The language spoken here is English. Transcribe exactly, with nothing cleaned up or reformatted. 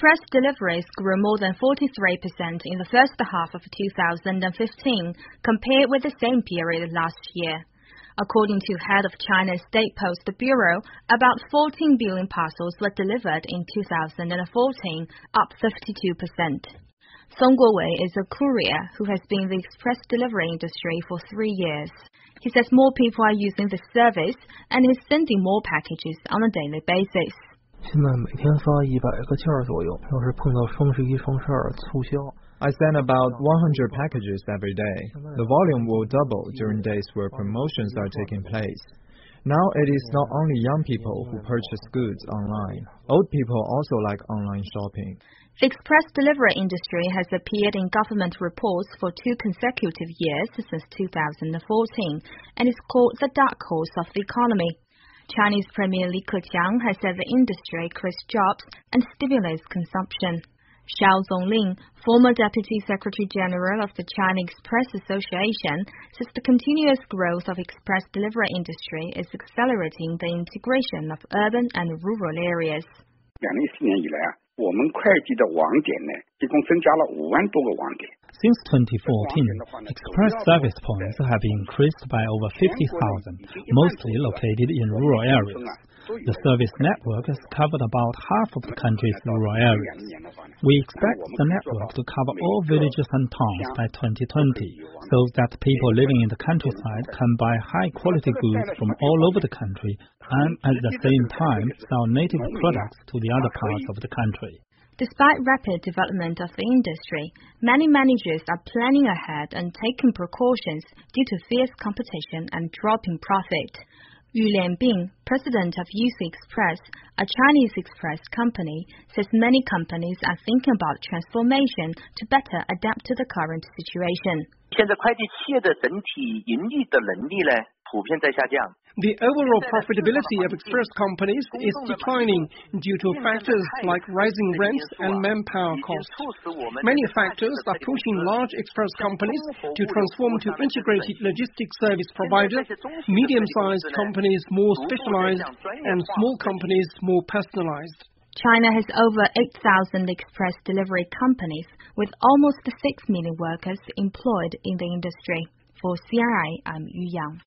Express deliveries grew more than forty-three percent in the first half of two thousand fifteen compared with the same period last year. According to head of China's State Post Bureau, about fourteen billion parcels were delivered in two thousand fourteen, up fifty-two percent. Song Guowei is a courier who has been in the express delivery industry for three years. He says more people are using the service and is sending more packages on a daily basis. 现在每天发一百个件左右，要是碰到双十一、双十二促销。 I send about one hundred packages every day. The volume will double during days where promotions are taking place. Now it is not only young people who purchase goods online. Old people also like online shopping. The express delivery industry has appeared in government reports for two consecutive years since two thousand fourteen and is called the dark horse of the economy. Chinese Premier Li Keqiang has said the industry creates jobs and stimulates consumption. Xiao Zongling, former Deputy Secretary General of the China Express Association, says the continuous growth of express delivery industry is accelerating the integration of urban and rural areas. 二零一四年以来啊，我们快递的网点呢，一共增加了五万多个网点。 Since twenty fourteen, express service points have increased by over fifty thousand, mostly located in rural areas. The service network has covered about half of the country's rural areas. We expect the network to cover all villages and towns by twenty twenty, so that people living in the countryside can buy high-quality goods from all over the country and at the same time sell native products to the other parts of the country. Despite rapid development of the industry, many managers are planning ahead and taking precautions due to fierce competition and dropping profit. Yu Lianbing, president of U C Express, a Chinese express company, says many companies are thinking about transformation to better adapt to the current situation. 现在快递企业的整体盈利的能力呢，普遍在下降。 The overall profitability of express companies is declining due to factors like rising rents and manpower costs. Many factors are pushing large express companies to transform to integrated logistics service providers, medium-sized companies more specialized, and small companies more personalized. China has over eight thousand express delivery companies with almost six million workers employed in the industry. For C R I, I'm Yu Yang.